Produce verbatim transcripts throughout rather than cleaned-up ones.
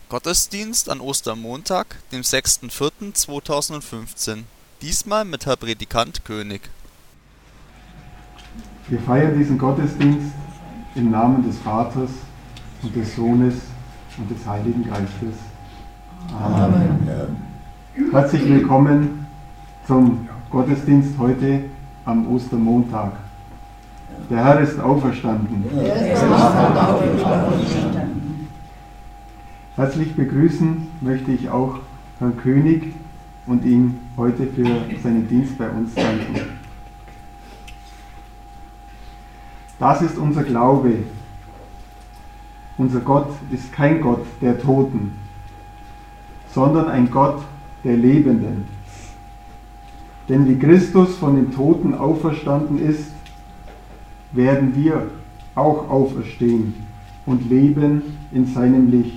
Gottesdienst an Ostermontag, dem sechsten vierten zweitausendfünfzehn. Diesmal mit Herr Predikant König. Wir feiern diesen Gottesdienst im Namen des Vaters und des Sohnes und des Heiligen Geistes. Amen. Amen. Herzlich willkommen zum Gottesdienst heute am Ostermontag. Der Herr ist auferstanden. Er ist auferstanden. Herzlich begrüßen möchte ich auch Herrn König und ihm heute für seinen Dienst bei uns danken. Das ist unser Glaube. Unser Gott ist kein Gott der Toten, sondern ein Gott der Lebenden. Denn wie Christus von den Toten auferstanden ist, werden wir auch auferstehen und leben in seinem Licht.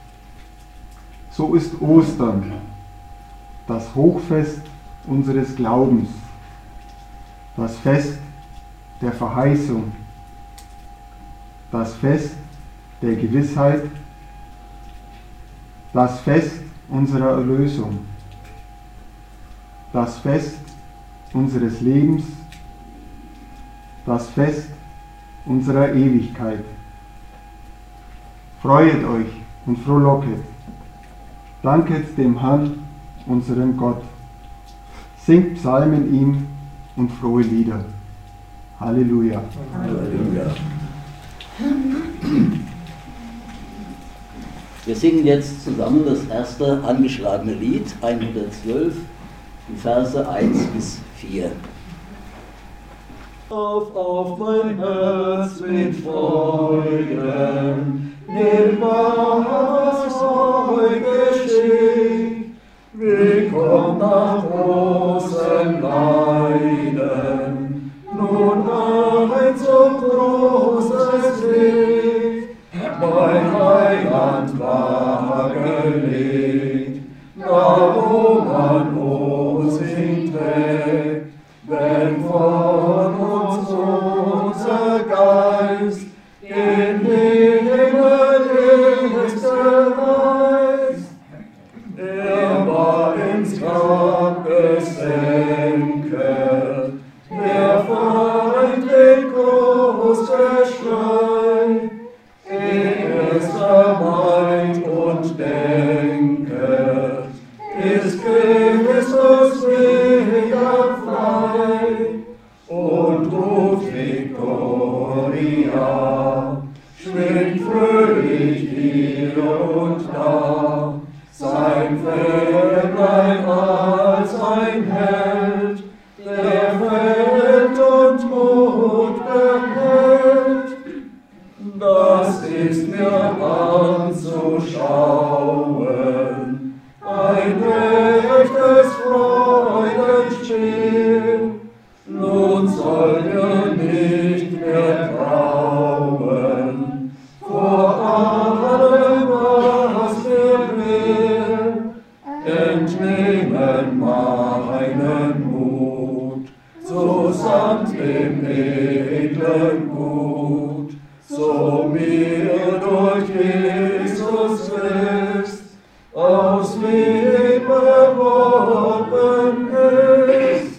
So ist Ostern das Hochfest unseres Glaubens, das Fest der Verheißung, das Fest der Gewissheit, das Fest unserer Erlösung, das Fest unseres Lebens, das Fest unserer Ewigkeit. Freuet euch und frohlocket. Danket dem Herrn, unserem Gott. Singt Psalmen ihm und frohe Lieder. Halleluja. Halleluja. Wir singen jetzt zusammen das erste angeschlagene Lied, hundertzwölf, die Verse eins bis vier. Auf, auf mein Herz mit Freuden, nimm was euch geschieht. Willkommen nach großem Leiden, nun ein so großes Lied. Mein Heiland war gelegt, da wo man uns ihn trägt, wenn von uns unser Geist in Himmel ist gereist. Er war ins Grab gesenket, der Feind den Großgeschrei. Er ist vermeint und denket, ist Christus wieder frei und ruft Victoria, schwingt fröhlich hier und da, sein Fähnlein als ein Held, der Welt und Mut behält. Das ist mir anzuschauen, ein echtes Freudenspiel. Nun soll wir nicht mehr trauen vor allem, was wir will. Entnehmen meinen Mut, so samt dem edlen Gut, so mir durch Jesus Christ aus Liebe worden ist.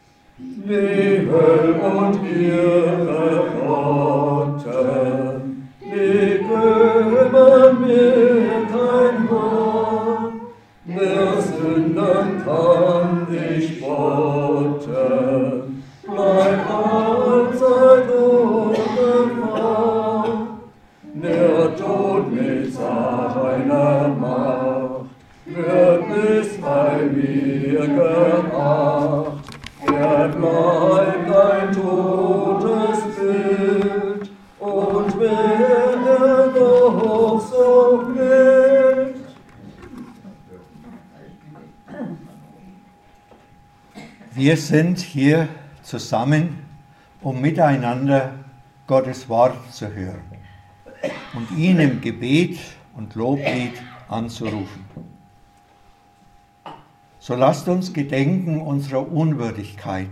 Nebel und ihre Grotten, die kümmern mir kein Wort. Der Sünden kann ich spotten, bleib allzeit unbefragt. Der Tod mit seiner Macht wird nicht bei mir gebracht. Er bleibt ein totes Bild und wäre doch so mild. Wir sind hier zusammen, um miteinander Gottes Wort zu hören und ihn im Gebet und Loblied anzurufen. So lasst uns gedenken unserer Unwürdigkeit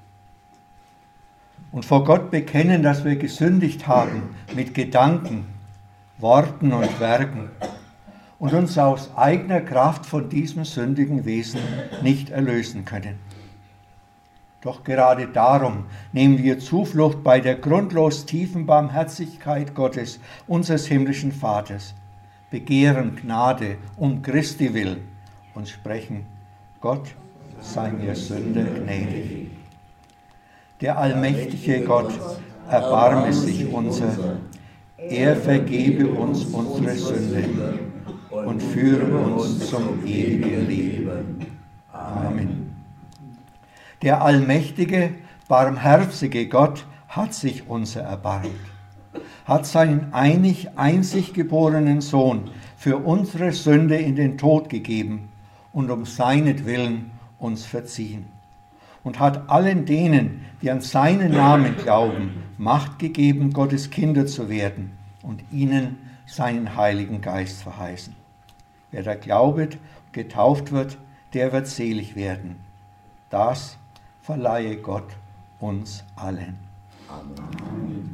und vor Gott bekennen, dass wir gesündigt haben mit Gedanken, Worten und Werken und uns aus eigener Kraft von diesem sündigen Wesen nicht erlösen können. Doch gerade darum nehmen wir Zuflucht bei der grundlos tiefen Barmherzigkeit Gottes, unseres himmlischen Vaters, begehren Gnade um Christi willen und sprechen: Gott sei mir Sünder gnädig. Der allmächtige Gott erbarme sich unser, er vergebe uns unsere Sünde und führe uns zum ewigen Leben. Amen. Der allmächtige, barmherzige Gott hat sich unser erbarmt, hat seinen einig einzig geborenen Sohn für unsere Sünde in den Tod gegeben und um seinetwillen uns verziehen, und hat allen denen, die an seinen Namen glauben, Macht gegeben, Gottes Kinder zu werden und ihnen seinen Heiligen Geist verheißen. Wer da glaubet, getauft wird, der wird selig werden. Das verleihe Gott uns allen. Amen.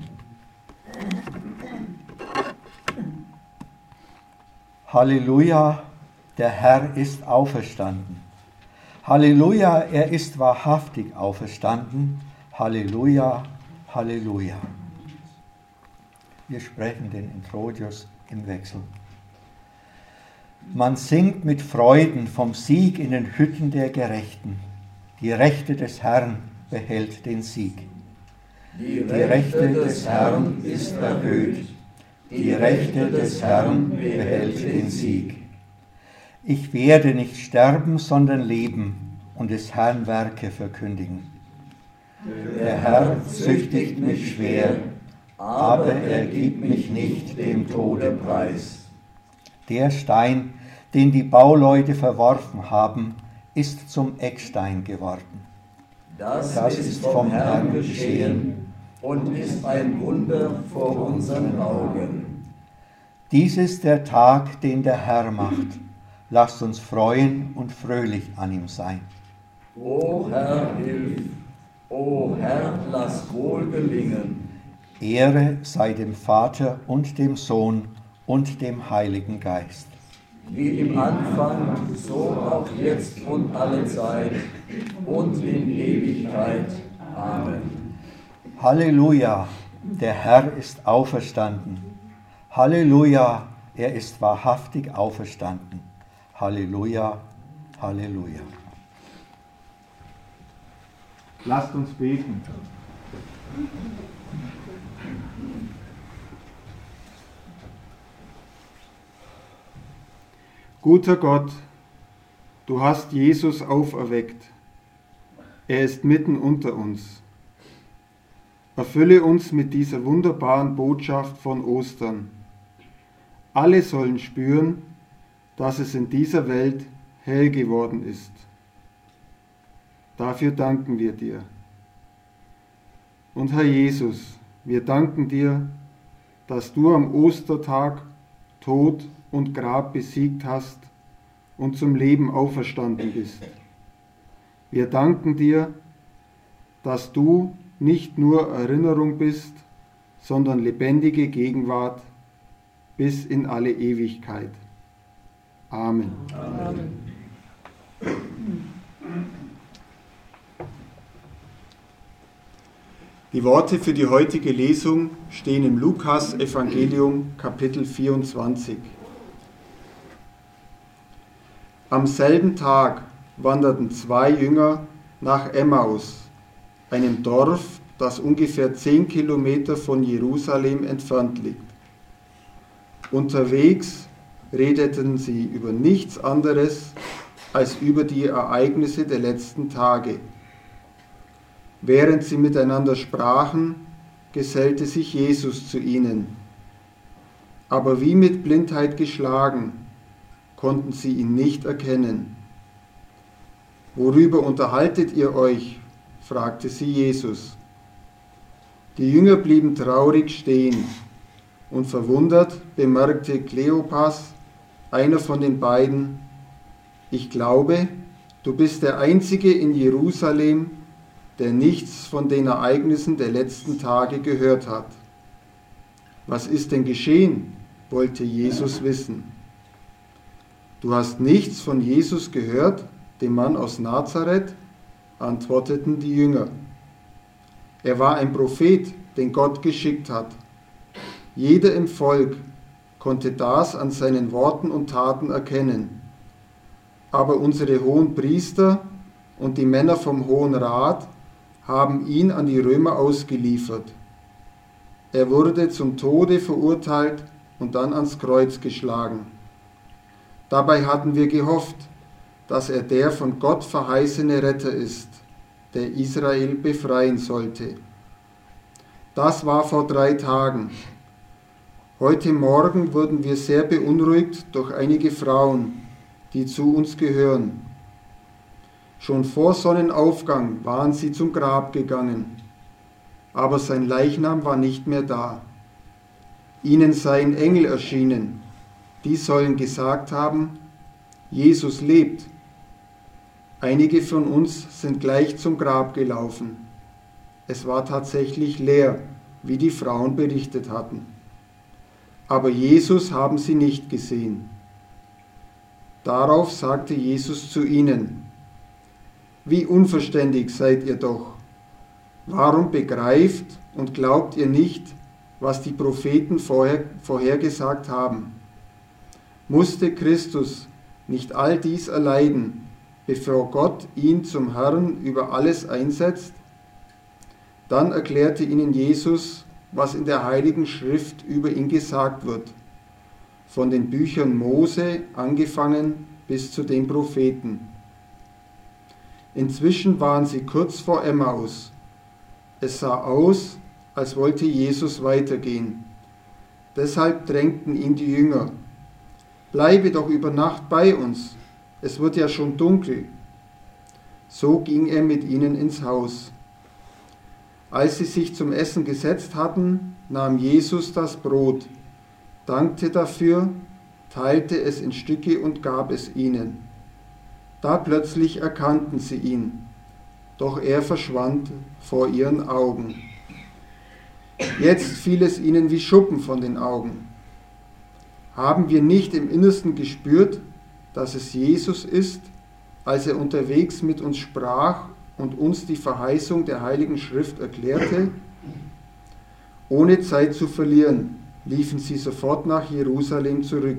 Halleluja, der Herr ist auferstanden. Halleluja, er ist wahrhaftig auferstanden. Halleluja, Halleluja. Wir sprechen den Introitus im Wechsel. Man singt mit Freuden vom Sieg in den Hütten der Gerechten. Die Rechte des Herrn behält den Sieg. Die Rechte des Herrn ist erhöht. Die Rechte des Herrn behält den Sieg. Ich werde nicht sterben, sondern leben und des Herrn Werke verkündigen. Der Herr züchtigt mich schwer, aber er gibt mich nicht dem Tode preis. Der Stein, den die Bauleute verworfen haben, ist zum Eckstein geworden. Das, das ist vom Herrn geschehen und ist ein Wunder vor unseren Augen. Dies ist der Tag, den der Herr macht. Lasst uns freuen und fröhlich an ihm sein. O Herr, hilf! O Herr, lass wohl gelingen. Ehre sei dem Vater und dem Sohn und dem Heiligen Geist. Wie im Anfang, so auch jetzt und alle Zeit und in Ewigkeit. Amen. Halleluja, der Herr ist auferstanden. Halleluja, er ist wahrhaftig auferstanden. Halleluja, Halleluja. Lasst uns beten. Guter Gott, du hast Jesus auferweckt. Er ist mitten unter uns. Erfülle uns mit dieser wunderbaren Botschaft von Ostern. Alle sollen spüren, dass es in dieser Welt hell geworden ist. Dafür danken wir dir. Und Herr Jesus, wir danken dir, dass du am Ostertag Tod und Grab besiegt hast und zum Leben auferstanden bist. Wir danken dir, dass du nicht nur Erinnerung bist, sondern lebendige Gegenwart bis in alle Ewigkeit. Amen. Amen. Die Worte für die heutige Lesung stehen im Lukas-Evangelium, Kapitel vierundzwanzig. Am selben Tag wanderten zwei Jünger nach Emmaus, einem Dorf, das ungefähr zehn Kilometer von Jerusalem entfernt liegt. Unterwegs redeten sie über nichts anderes als über die Ereignisse der letzten Tage. Während sie miteinander sprachen, gesellte sich Jesus zu ihnen. Aber wie mit Blindheit geschlagen, konnten sie ihn nicht erkennen. »Worüber unterhaltet ihr euch?« fragte sie Jesus. Die Jünger blieben traurig stehen, und verwundert bemerkte Kleopas, einer von den beiden: »Ich glaube, du bist der Einzige in Jerusalem, der nichts von den Ereignissen der letzten Tage gehört hat.« »Was ist denn geschehen?« wollte Jesus wissen. du hast nichts von Jesus gehört, dem Mann aus Nazareth? Antworteten die Jünger. Er war ein Prophet, den Gott geschickt hat. Jeder im Volk konnte das an seinen Worten und Taten erkennen. Aber unsere hohen Priester und die Männer vom Hohen Rat haben ihn an die Römer ausgeliefert. Er wurde zum Tode verurteilt und dann ans Kreuz geschlagen. Dabei hatten wir gehofft, dass er der von Gott verheißene Retter ist, der Israel befreien sollte. Das war vor drei Tagen. Heute Morgen wurden wir sehr beunruhigt durch einige Frauen, die zu uns gehören. Schon vor Sonnenaufgang waren sie zum Grab gegangen, aber sein Leichnam war nicht mehr da. Ihnen seien Engel erschienen, die sollen gesagt haben, Jesus lebt. Einige von uns sind gleich zum Grab gelaufen. Es war tatsächlich leer, wie die Frauen berichtet hatten. Aber Jesus haben sie nicht gesehen. Darauf sagte Jesus zu ihnen, wie unverständig seid ihr doch. Warum begreift und glaubt ihr nicht, was die Propheten vorher, vorhergesagt haben? Musste Christus nicht all dies erleiden, bevor Gott ihn zum Herrn über alles einsetzt? Dann erklärte ihnen Jesus, was in der Heiligen Schrift über ihn gesagt wird, von den Büchern Mose angefangen bis zu den Propheten. Inzwischen waren sie kurz vor Emmaus. Es sah aus, als wollte Jesus weitergehen. Deshalb drängten ihn die Jünger. Bleibe doch über Nacht bei uns, es wird ja schon dunkel. So ging er mit ihnen ins Haus. Als sie sich zum Essen gesetzt hatten, nahm Jesus das Brot, dankte dafür, teilte es in Stücke und gab es ihnen. Da plötzlich erkannten sie ihn, doch er verschwand vor ihren Augen. Jetzt fiel es ihnen wie Schuppen von den Augen. Haben wir nicht im Innersten gespürt, dass es Jesus ist, als er unterwegs mit uns sprach und uns die Verheißung der Heiligen Schrift erklärte? Ohne Zeit zu verlieren, liefen sie sofort nach Jerusalem zurück.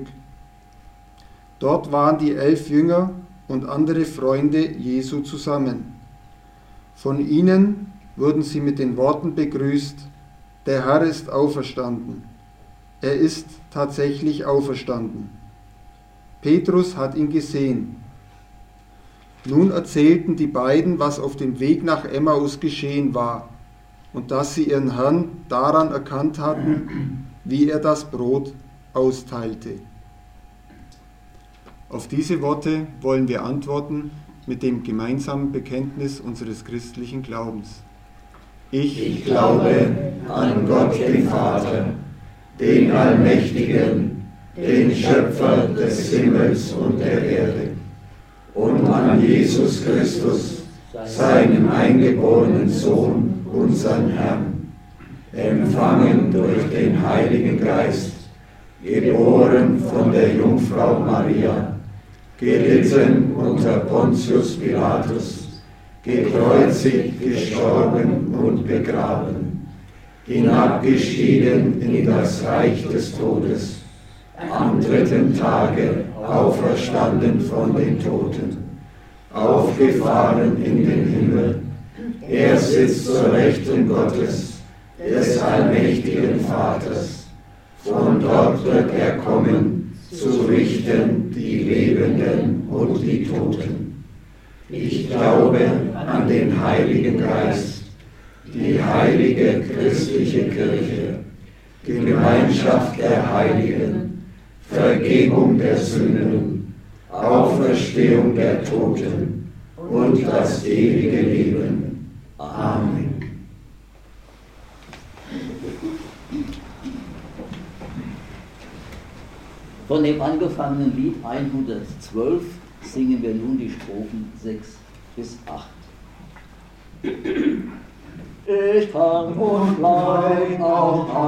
Dort waren die elf Jünger und andere Freunde Jesu zusammen. Von ihnen wurden sie mit den Worten begrüßt, der Herr ist auferstanden. Er ist tatsächlich auferstanden. Petrus hat ihn gesehen. Nun erzählten die beiden, was auf dem Weg nach Emmaus geschehen war und dass sie ihren Herrn daran erkannt hatten, wie er das Brot austeilte. Auf diese Worte wollen wir antworten mit dem gemeinsamen Bekenntnis unseres christlichen Glaubens. Ich, ich glaube an Gott, den Vater, den Allmächtigen, den Schöpfer des Himmels und der Erde, und an Jesus Christus, seinen eingeborenen Sohn, unseren Herrn, empfangen durch den Heiligen Geist, geboren von der Jungfrau Maria, gelitten unter Pontius Pilatus, gekreuzigt, gestorben und begraben, hinabgestiegen in das Reich des Todes, am dritten Tage auferstanden von den Toten, aufgefahren in den Himmel. Er sitzt zur Rechten Gottes, des allmächtigen Vaters. Von dort wird er kommen, zu richten die Lebenden und die Toten. Ich glaube an den Heiligen Geist, die heilige christliche Kirche, die Gemeinschaft der Heiligen, Vergebung der Sünden, Auferstehung der Toten und das ewige Leben. Amen. Von dem angefangenen Lied hundertzwölf singen wir nun die Strophen sechs bis acht. Ich kann und bleib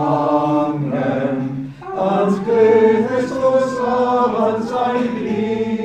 auch hangen, als Christus an sein Glied.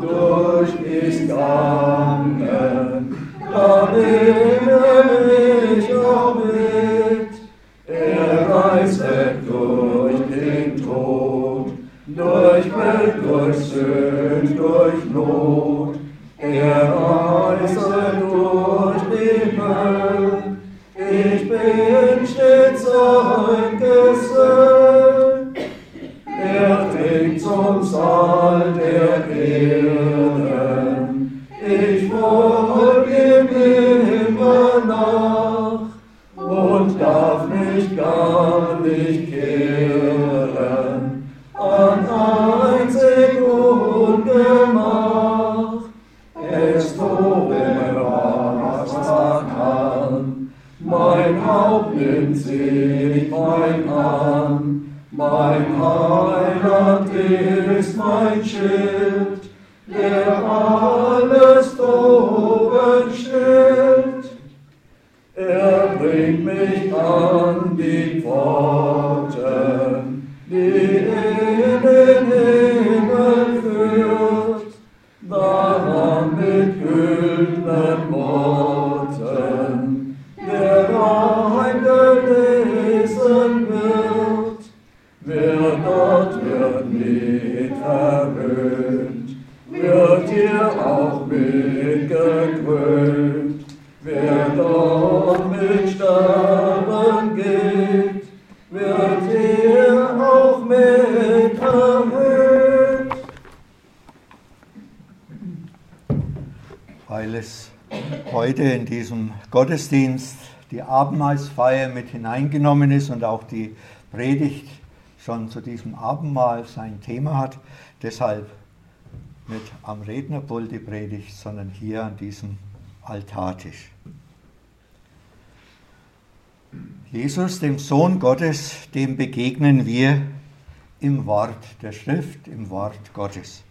durch ist gegangen, da nehme mich auch mit. Er reiset durch den Tod, durch Welt, durch Sünd, durch Not. Er reiset durch die Hölle, ich bin stets sein Gesell. Er trinkt zum Saal der Erden, ich folge ihm immer nach und darf mich gar nicht kehren an einzig Ungemach. Es tue, was er kann, mein Haupt nimmt sich mein an. Mein Heiland ist mein Schild, der alles droben stillt. Er bringt mich an die Pforten, die in den Himmel führt, daran mit güldenen Worten, der rein gelesen wird. Wer dort wird mit erhöht, wird hier auch mit gekrönt. Wer dort mit Sterben geht, wird hier auch mit erhöht. Weil es heute in diesem Gottesdienst die Abendmahlsfeier mit hineingenommen ist und auch die Predigt schon zu diesem Abendmahl sein Thema hat, deshalb nicht am Rednerpult die Predigt, sondern hier an diesem Altartisch. Jesus, dem Sohn Gottes, dem begegnen wir im Wort der Schrift, im Wort Gottes.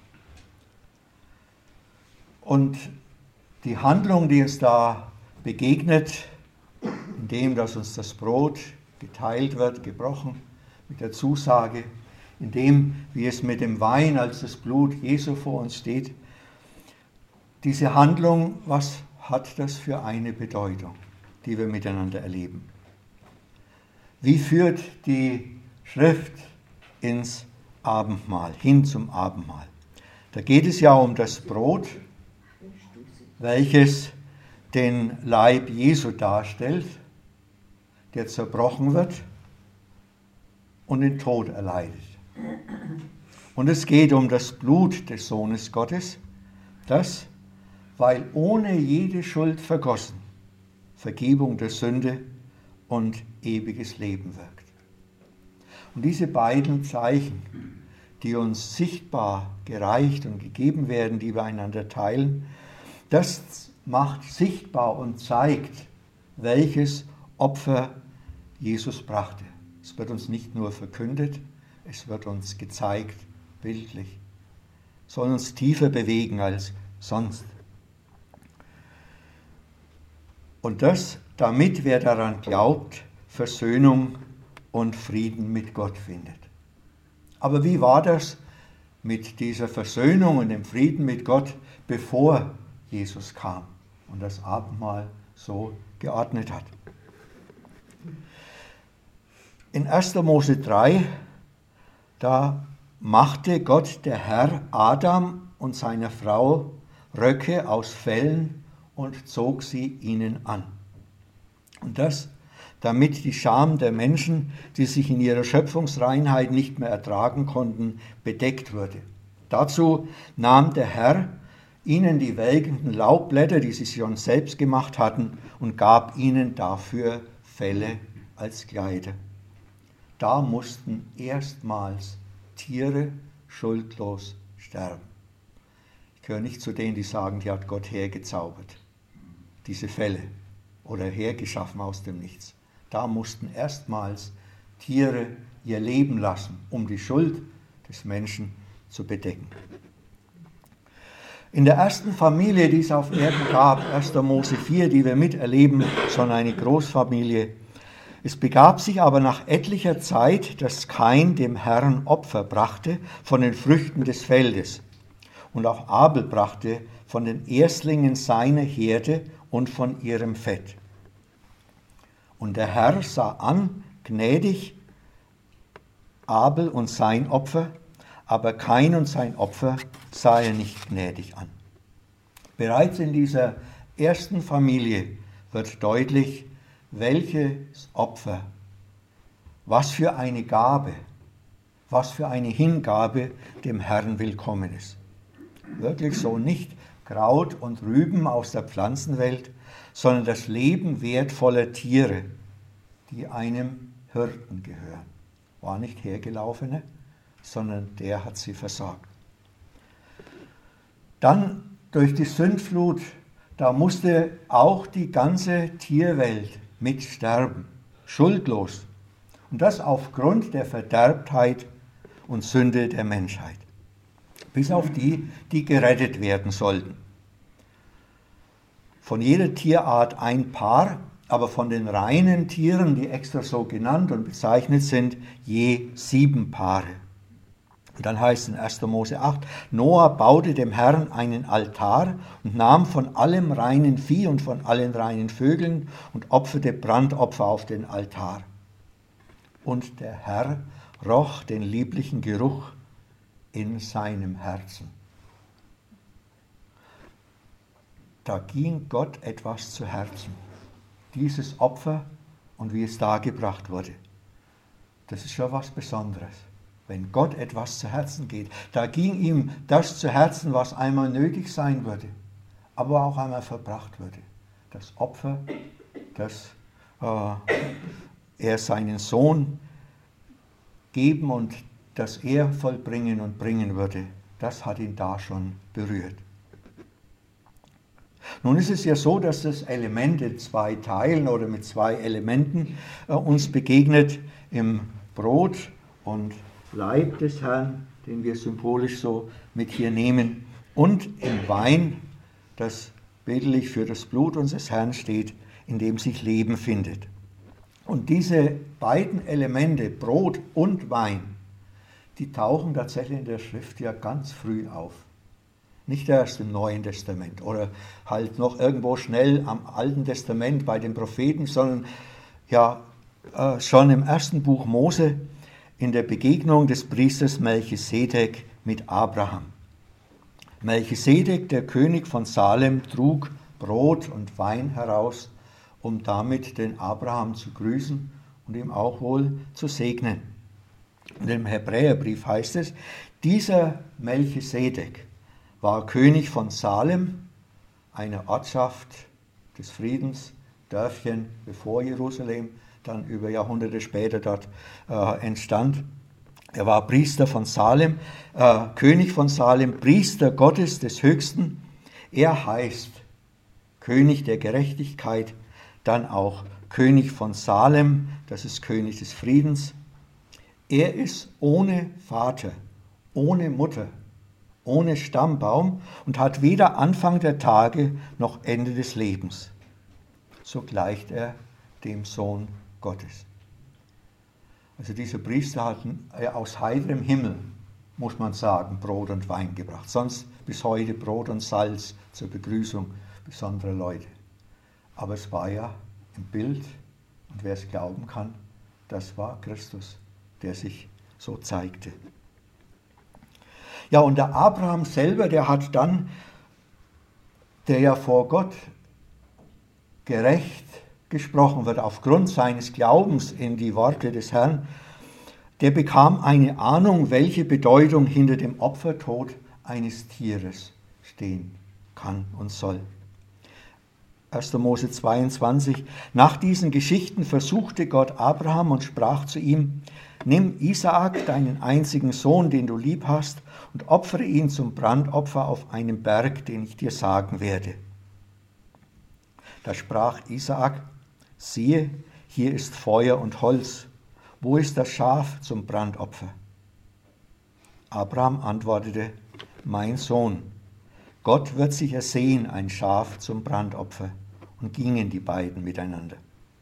Und die Handlung, die uns da begegnet, indem dass uns das Brot geteilt wird, gebrochen, mit der Zusage, in dem, wie es mit dem Wein als das Blut Jesu vor uns steht, diese Handlung, was hat das für eine Bedeutung, die wir miteinander erleben? Wie führt die Schrift ins Abendmahl, hin zum Abendmahl? Da geht es ja um das Brot, welches den Leib Jesu darstellt, der zerbrochen wird und den Tod erleidet. Und es geht um das Blut des Sohnes Gottes, das, weil ohne jede Schuld vergossen, Vergebung der Sünde und ewiges Leben wirkt. Und diese beiden Zeichen, die uns sichtbar gereicht und gegeben werden, die wir einander teilen, das macht sichtbar und zeigt, welches Opfer Jesus brachte. Es wird uns nicht nur verkündet, es wird uns gezeigt, bildlich. Soll uns tiefer bewegen als sonst. Und das, damit wer daran glaubt, Versöhnung und Frieden mit Gott findet. Aber wie war das mit dieser Versöhnung und dem Frieden mit Gott, bevor Jesus kam und das Abendmahl so geordnet hat? In erster Mose drei, da machte Gott der Herr Adam und seiner Frau Röcke aus Fellen und zog sie ihnen an. Und das, damit die Scham der Menschen, die sich in ihrer Schöpfungsreinheit nicht mehr ertragen konnten, bedeckt würde. Dazu nahm der Herr ihnen die welkenden Laubblätter, die sie schon selbst gemacht hatten, und gab ihnen dafür Felle als Kleider. Da mussten erstmals Tiere schuldlos sterben. Ich gehöre nicht zu denen, die sagen, die hat Gott hergezaubert, diese Felle, oder hergeschaffen aus dem Nichts. Da mussten erstmals Tiere ihr Leben lassen, um die Schuld des Menschen zu bedecken. In der ersten Familie, die es auf Erden gab, erster Mose vier, die wir miterleben, schon eine Großfamilie. Es begab sich aber nach etlicher Zeit, dass Kain dem Herrn Opfer brachte von den Früchten des Feldes. und auch Abel brachte von den Erstlingen seiner Herde und von ihrem Fett. Und der Herr sah an, gnädig, Abel und sein Opfer, aber Kain und sein Opfer sah er nicht gnädig an. Bereits in dieser ersten Familie wird deutlich, welches Opfer, was für eine Gabe, was für eine Hingabe dem Herrn willkommen ist. Wirklich so, nicht Kraut und Rüben aus der Pflanzenwelt, sondern das Leben wertvoller Tiere, die einem Hirten gehören. War nicht hergelaufene, sondern der hat sie versorgt. Dann durch die Sündflut, da musste auch die ganze Tierwelt mit sterben, schuldlos. Und das aufgrund der Verderbtheit und Sünde der Menschheit. Bis auf die, die gerettet werden sollten. Von jeder Tierart ein Paar, aber von den reinen Tieren, die extra so genannt und bezeichnet sind, je sieben Paare. Und dann heißt es in erster Mose acht, Noah baute dem Herrn einen Altar und nahm von allem reinen Vieh und von allen reinen Vögeln und opferte Brandopfer auf den Altar. Und der Herr roch den lieblichen Geruch in seinem Herzen. Da ging Gott etwas zu Herzen. Dieses Opfer und wie es dargebracht wurde. Das ist schon was Besonderes. Wenn Gott etwas zu Herzen geht, da ging ihm das zu Herzen, was einmal nötig sein würde, aber auch einmal verbracht würde. Das Opfer, das äh, er seinen Sohn geben und das er vollbringen und bringen würde, das hat ihn da schon berührt. Nun ist es ja so, dass das Element in zwei Teilen oder mit zwei Elementen äh, uns begegnet im Brot und Leib des Herrn, den wir symbolisch so mit hier nehmen, und im Wein, das bildlich für das Blut unseres Herrn steht, in dem sich Leben findet. Und diese beiden Elemente, Brot und Wein, die tauchen tatsächlich in der Schrift ja ganz früh auf. Nicht erst im Neuen Testament oder halt noch irgendwo schnell am Alten Testament bei den Propheten, sondern ja äh, schon im ersten Buch Mose in der Begegnung des Priesters Melchisedek mit Abraham. Melchisedek, der König von Salem, trug Brot und Wein heraus, um damit den Abraham zu grüßen und ihm auch wohl zu segnen. Und im Hebräerbrief heißt es, dieser Melchisedek war König von Salem, eine Ortschaft des Friedens, Dörfchen bevor Jerusalem, dann über Jahrhunderte später dort äh, entstand. Er war Priester von Salem, äh, König von Salem, Priester Gottes des Höchsten. Er heißt König der Gerechtigkeit, dann auch König von Salem, das ist König des Friedens. Er ist ohne Vater, ohne Mutter, ohne Stammbaum und hat weder Anfang der Tage noch Ende des Lebens. So gleicht er dem Sohn Gottes. Also dieser Priester hat aus heiterem Himmel, muss man sagen, Brot und Wein gebracht. Sonst bis heute Brot und Salz zur Begrüßung besonderer Leute. Aber es war ja im Bild, und wer es glauben kann, das war Christus, der sich so zeigte. Ja, und der Abraham selber, der hat dann, der ja vor Gott gerecht gesprochen wird, aufgrund seines Glaubens in die Worte des Herrn, der bekam eine Ahnung, welche Bedeutung hinter dem Opfertod eines Tieres stehen kann und soll. erster Mose zweiundzwanzig. Nach diesen Geschichten versuchte Gott Abraham und sprach zu ihm, nimm Isaak, deinen einzigen Sohn, den du lieb hast, und opfere ihn zum Brandopfer auf einem Berg, den ich dir sagen werde. Da sprach Isaak, siehe, hier ist Feuer und Holz. Wo ist das Schaf zum Brandopfer? Abraham antwortete, mein Sohn, Gott wird sich ersehen, ein Schaf zum Brandopfer. Und gingen die beiden miteinander.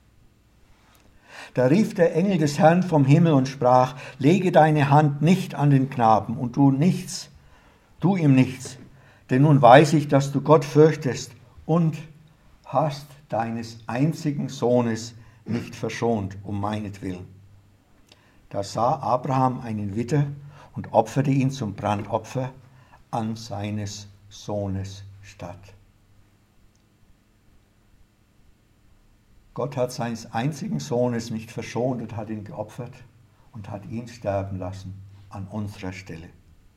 Da rief der Engel des Herrn vom Himmel und sprach, lege deine Hand nicht an den Knaben und tu nichts, Tu ihm nichts, denn nun weiß ich, dass du Gott fürchtest und hast deines einzigen Sohnes nicht verschont, um meinetwillen. Da sah Abraham einen Widder und opferte ihn zum Brandopfer an seines Sohnes statt. Gott hat seines einzigen Sohnes nicht verschont und hat ihn geopfert und hat ihn sterben lassen an unserer Stelle.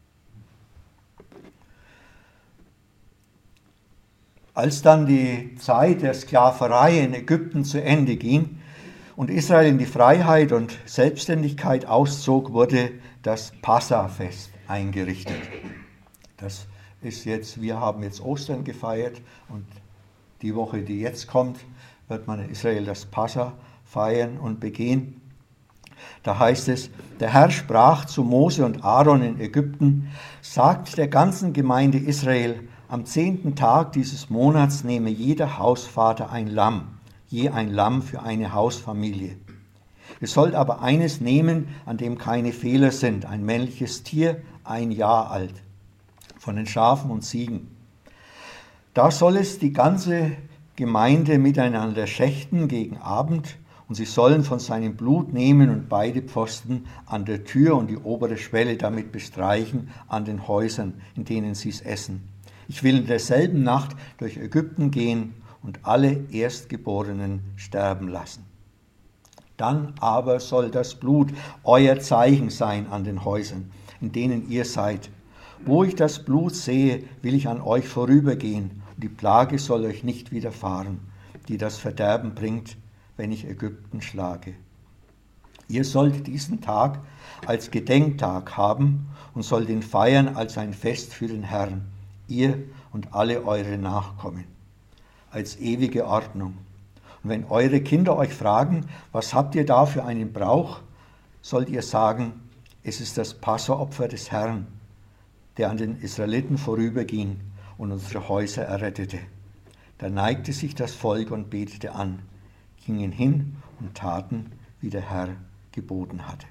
Als dann die Zeit der Sklaverei in Ägypten zu Ende ging und Israel in die Freiheit und Selbstständigkeit auszog, wurde das Passafest eingerichtet. Das ist jetzt, wir haben jetzt Ostern gefeiert und die Woche, die jetzt kommt, wird man in Israel das Passa feiern und begehen. Da heißt es, der Herr sprach zu Mose und Aaron in Ägypten, sagt der ganzen Gemeinde Israel, am zehnten Tag dieses Monats nehme jeder Hausvater ein Lamm, je ein Lamm für eine Hausfamilie. Ihr sollt aber eines nehmen, an dem keine Fehler sind, ein männliches Tier, ein Jahr alt, von den Schafen und Ziegen. Da soll es die ganze Gemeinde miteinander schächten gegen Abend, und sie sollen von seinem Blut nehmen und beide Pfosten an der Tür und die obere Schwelle damit bestreichen an den Häusern, in denen sie es essen. Ich will in derselben Nacht durch Ägypten gehen und alle Erstgeborenen sterben lassen. Dann aber soll das Blut euer Zeichen sein an den Häusern, in denen ihr seid. Wo ich das Blut sehe, will ich an euch vorübergehen, und die Plage soll euch nicht widerfahren, die das Verderben bringt, wenn ich Ägypten schlage. Ihr sollt diesen Tag als Gedenktag haben und sollt ihn feiern als ein Fest für den Herrn, ihr und alle eure Nachkommen, als ewige Ordnung. Und wenn eure Kinder euch fragen, was habt ihr da für einen Brauch, sollt ihr sagen, es ist das Passaopfer des Herrn, der an den Israeliten vorüberging und unsere Häuser errettete. Da neigte sich das Volk und betete an, gingen hin und taten, wie der Herr geboten hatte.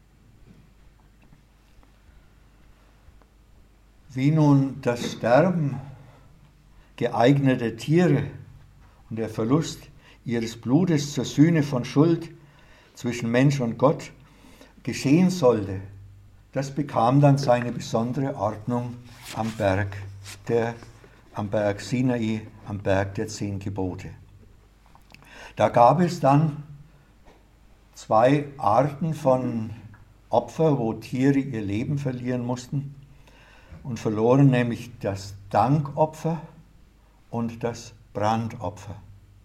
Wie nun das Sterben geeigneter Tiere und der Verlust ihres Blutes zur Sühne von Schuld zwischen Mensch und Gott geschehen sollte, das bekam dann seine besondere Ordnung am Berg, der, am Berg Sinai, am Berg der Zehn Gebote. Da gab es dann zwei Arten von Opfer, wo Tiere ihr Leben verlieren mussten und verloren, nämlich das Dankopfer und das Brandopfer,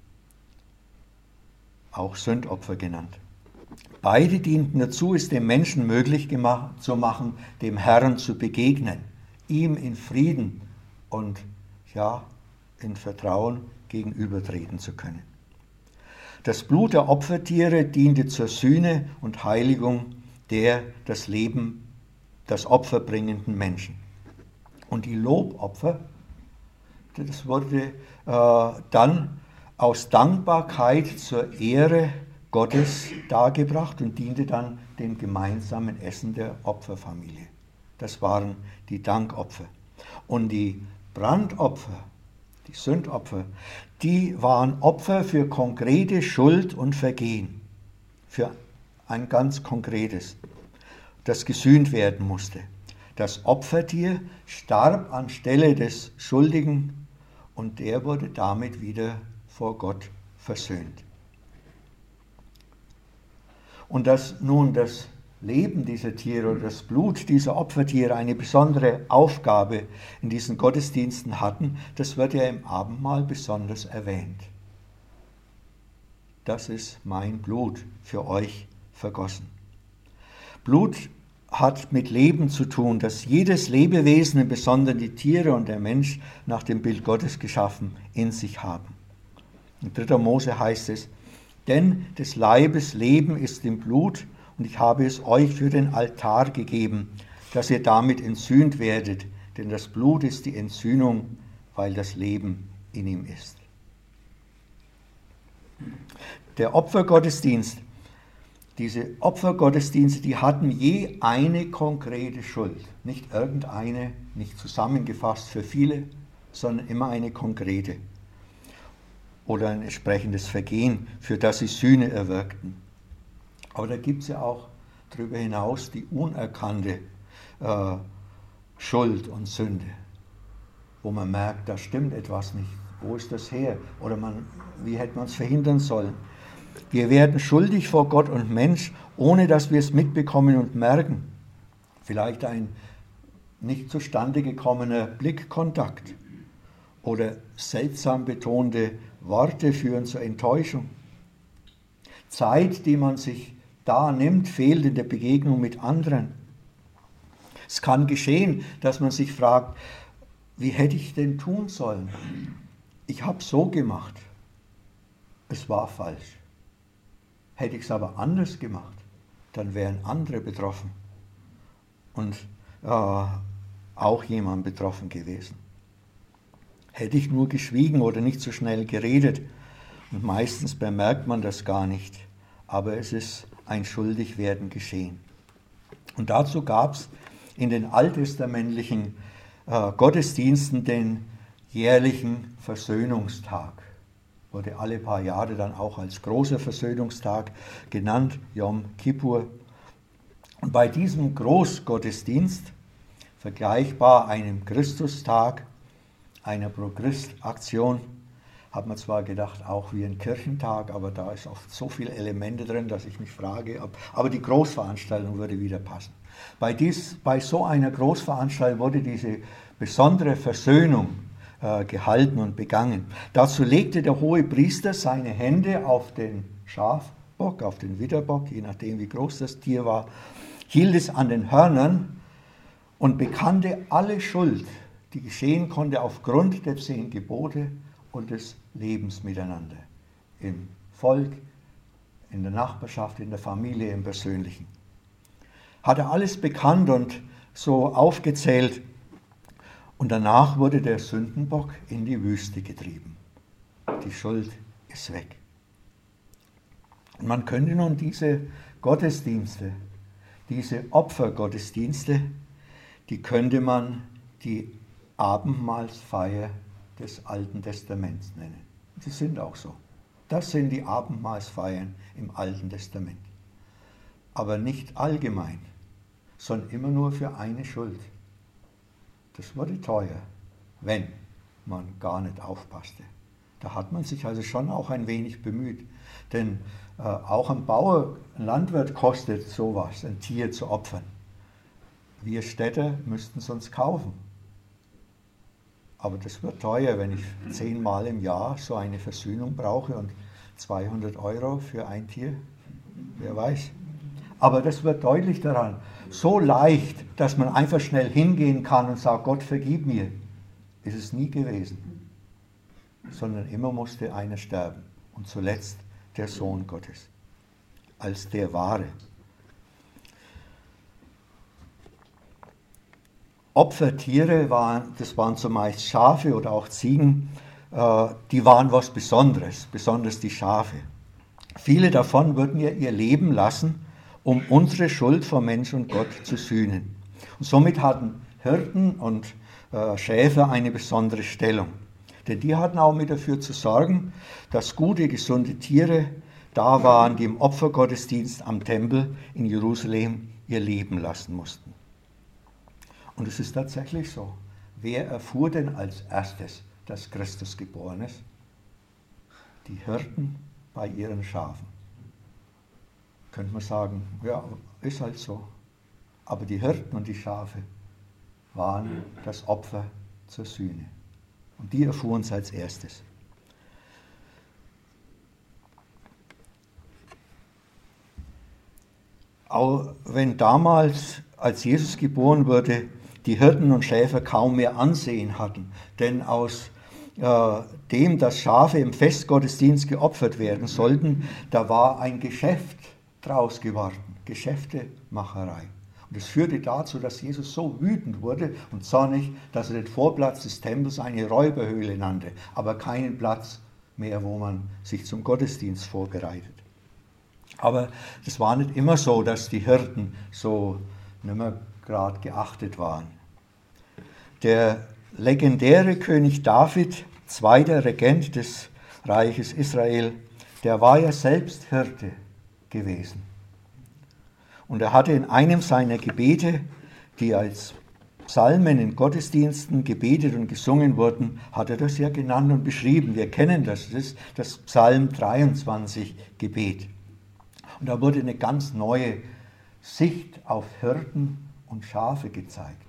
auch Sündopfer genannt. Beide dienten dazu, es dem Menschen möglich gemacht, zu machen, dem Herrn zu begegnen, ihm in Frieden und ja, in Vertrauen gegenübertreten zu können. Das Blut der Opfertiere diente zur Sühne und Heiligung der das Leben, das Opfer bringenden Menschen. Und die Lobopfer, das wurde äh, dann aus Dankbarkeit zur Ehre Gottes dargebracht und diente dann dem gemeinsamen Essen der Opferfamilie. Das waren die Dankopfer. Und die Brandopfer, die Sündopfer, die waren Opfer für konkrete Schuld und Vergehen, für ein ganz konkretes, das gesühnt werden musste. Das Opfertier starb anstelle des Schuldigen und der wurde damit wieder vor Gott versöhnt. Und dass nun das Leben dieser Tiere oder das Blut dieser Opfertiere eine besondere Aufgabe in diesen Gottesdiensten hatten, das wird ja im Abendmahl besonders erwähnt. Das ist mein Blut für euch vergossen. Blut hat mit Leben zu tun, dass jedes Lebewesen, im Besonderen die Tiere und der Mensch, nach dem Bild Gottes geschaffen, in sich haben. In dritter Mose heißt es, denn des Leibes Leben ist im Blut, und ich habe es euch für den Altar gegeben, dass ihr damit entsühnt werdet, denn das Blut ist die Entsühnung, weil das Leben in ihm ist. Der Opfergottesdienst Diese Opfergottesdienste, die hatten je eine konkrete Schuld. Nicht irgendeine, nicht zusammengefasst für viele, sondern immer eine konkrete. Oder ein entsprechendes Vergehen, für das sie Sühne erwirkten. Aber da gibt es ja auch darüber hinaus die unerkannte äh, Schuld und Sünde, wo man merkt, da stimmt etwas nicht. Wo ist das her? Oder man, wie hätte man es verhindern sollen? Wir werden schuldig vor Gott und Mensch, ohne dass wir es mitbekommen und merken. Vielleicht ein nicht zustande gekommener Blickkontakt oder seltsam betonte Worte führen zur Enttäuschung. Zeit, die man sich da nimmt, fehlt in der Begegnung mit anderen. Es kann geschehen, dass man sich fragt, wie hätte ich denn tun sollen? Ich habe so gemacht. Es war falsch. Hätte ich es aber anders gemacht, dann wären andere betroffen und äh, auch jemand betroffen gewesen. Hätte ich nur geschwiegen oder nicht so schnell geredet, und meistens bemerkt man das gar nicht, aber es ist ein Schuldigwerden geschehen. Und dazu gab es in den alttestamentlichen äh, Gottesdiensten den jährlichen Versöhnungstag. Wurde alle paar Jahre dann auch als großer Versöhnungstag genannt, Yom Kippur. Und bei diesem Großgottesdienst, vergleichbar einem Christustag, einer Pro-Christ-Aktion, hat man zwar gedacht, auch wie ein Kirchentag, aber da ist oft so viele Elemente drin, dass ich mich frage, ob, aber die Großveranstaltung würde wieder passen. Bei, dies, bei so einer Großveranstaltung wurde diese besondere Versöhnung äh, gehalten und begangen. Dazu legte der hohe Priester seine Hände auf den Schafbock, auf den Widderbock, je nachdem wie groß das Tier war, hielt es an den Hörnern und bekannte alle Schuld, die geschehen konnte aufgrund der zehn Gebote und des Lebens miteinander. Im Volk, in der Nachbarschaft, in der Familie, im Persönlichen. Hat er alles bekannt und so aufgezählt. Und danach wurde der Sündenbock in die Wüste getrieben. Die Schuld ist weg. Und man könnte nun diese Gottesdienste, diese Opfergottesdienste, die könnte man die Abendmahlsfeier des Alten Testaments nennen. Sie sind auch so. Das sind die Abendmahlsfeiern im Alten Testament. Aber nicht allgemein, sondern immer nur für eine Schuld. Das wurde teuer, wenn man gar nicht aufpasste. Da hat man sich also schon auch ein wenig bemüht. Denn äh, auch ein Bauer, ein Landwirt kostet sowas, ein Tier zu opfern. Wir Städter müssten es uns kaufen. Aber das wird teuer, wenn ich zehnmal im Jahr so eine Versöhnung brauche und zweihundert Euro für ein Tier. Wer weiß. Aber das wird deutlich daran. So leicht, dass man einfach schnell hingehen kann und sagt, Gott vergib mir, ist es nie gewesen. Sondern immer musste einer sterben. Und zuletzt der Sohn Gottes. Als der Wahre. Opfertiere waren, das waren zumeist Schafe oder auch Ziegen, äh, die waren was Besonderes, besonders die Schafe. Viele davon würden ja ihr Leben lassen, um unsere Schuld vor Mensch und Gott zu sühnen. Und somit hatten Hirten und äh, Schäfer eine besondere Stellung. Denn die hatten auch mit dafür zu sorgen, dass gute, gesunde Tiere da waren, die im Opfergottesdienst am Tempel in Jerusalem ihr Leben lassen mussten. Und es ist tatsächlich so. Wer erfuhr denn als erstes, dass Christus geboren ist? Die Hirten bei ihren Schafen. Könnte man sagen, ja, ist halt so. Aber die Hirten und die Schafe waren das Opfer zur Sühne. Und die erfuhren es als erstes. Auch wenn damals, als Jesus geboren wurde, die Hirten und Schäfer kaum mehr Ansehen hatten. Denn aus äh, dem, dass Schafe im Festgottesdienst geopfert werden sollten, da war ein Geschäft draus geworden. Geschäftemacherei. Und es führte dazu, dass Jesus so wütend wurde und zornig, dass er den Vorplatz des Tempels eine Räuberhöhle nannte, aber keinen Platz mehr, wo man sich zum Gottesdienst vorbereitet. Aber es war nicht immer so, dass die Hirten so nicht mehr gerade geachtet waren. Der legendäre König David, zweiter Regent des Reiches Israel, der war ja selbst Hirte gewesen. Und er hatte in einem seiner Gebete, die als Psalmen in Gottesdiensten gebetet und gesungen wurden, hat er das ja genannt und beschrieben. Wir kennen das, das ist das Psalm dreiundzwanzig Gebet. Und da wurde eine ganz neue Sicht auf Hirten und Schafe gezeigt.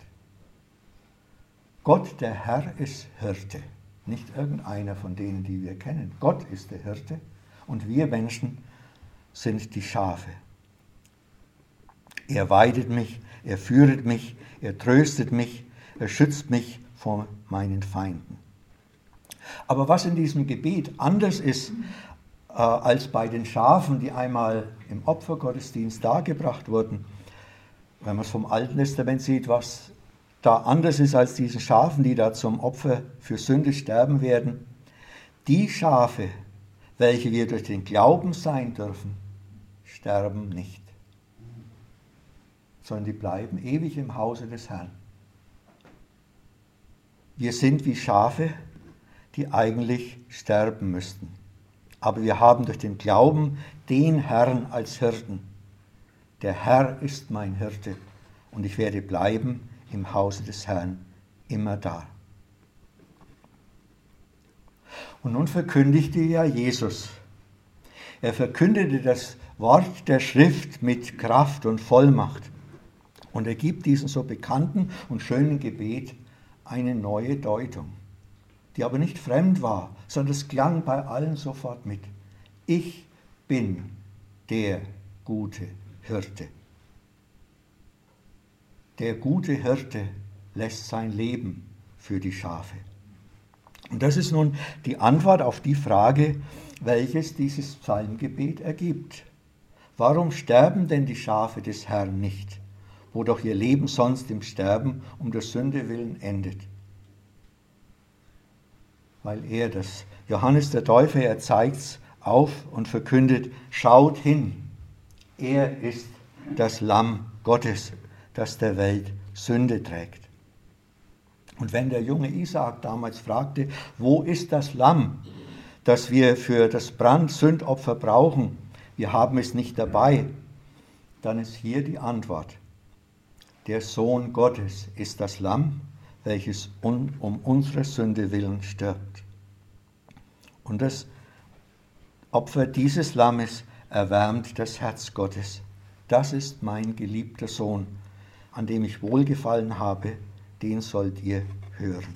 Gott, der Herr, ist Hirte, nicht irgendeiner von denen, die wir kennen. Gott ist der Hirte und wir Menschen sind die Schafe. Er weidet mich, er führet mich, er tröstet mich, er schützt mich vor meinen Feinden. Aber was in diesem Gebet anders ist äh, als bei den Schafen, die einmal im Opfergottesdienst dargebracht wurden, wenn man es vom Alten Testament sieht, was da anders ist als diese Schafen, die da zum Opfer für Sünde sterben werden, die Schafe, welche wir durch den Glauben sein dürfen, sterben nicht, sondern die bleiben ewig im Hause des Herrn. Wir sind wie Schafe, die eigentlich sterben müssten. Aber wir haben durch den Glauben den Herrn als Hirten. Der Herr ist mein Hirte und ich werde bleiben im Hause des Herrn, immer da. Und nun verkündigte ja Jesus. Er verkündete das Wort der Schrift mit Kraft und Vollmacht. Und er gibt diesem so bekannten und schönen Gebet eine neue Deutung, die aber nicht fremd war, sondern es klang bei allen sofort mit. Ich bin der gute Hirte. Der gute Hirte lässt sein Leben für die Schafe. Und das ist nun die Antwort auf die Frage, welches dieses Psalmgebet ergibt. Warum sterben denn die Schafe des Herrn nicht, wo doch ihr Leben sonst im Sterben um der Sünde willen endet? Weil er, das Johannes der Täufer, er zeigt's auf und verkündet, schaut hin, er ist das Lamm Gottes, das der Welt Sünde trägt. Und wenn der junge Isaak damals fragte, wo ist das Lamm, das wir für das Brandsündopfer brauchen, wir haben es nicht dabei, dann ist hier die Antwort. Der Sohn Gottes ist das Lamm, welches um unsere Sünde willen stirbt. Und das Opfer dieses Lammes erwärmt das Herz Gottes. Das ist mein geliebter Sohn, an dem ich wohlgefallen habe, den sollt ihr hören.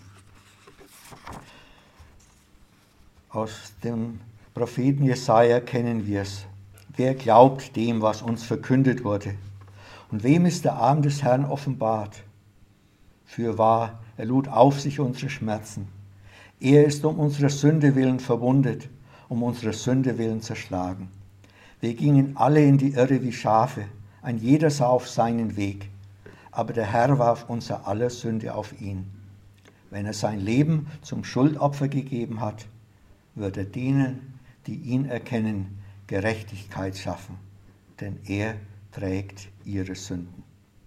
Aus dem Propheten Jesaja kennen wir es. Wer glaubt dem, was uns verkündet wurde? Und wem ist der Arm des Herrn offenbart? Fürwahr, er lud auf sich unsere Schmerzen. Er ist um unsere Sünde willen verwundet, um unsere Sünde willen zerschlagen. Wir gingen alle in die Irre wie Schafe, ein jeder sah auf seinen Weg. Aber der Herr warf unser aller Sünde auf ihn. Wenn er sein Leben zum Schuldopfer gegeben hat, wird er denen, die ihn erkennen, Gerechtigkeit schaffen, denn er trägt ihre Sünden.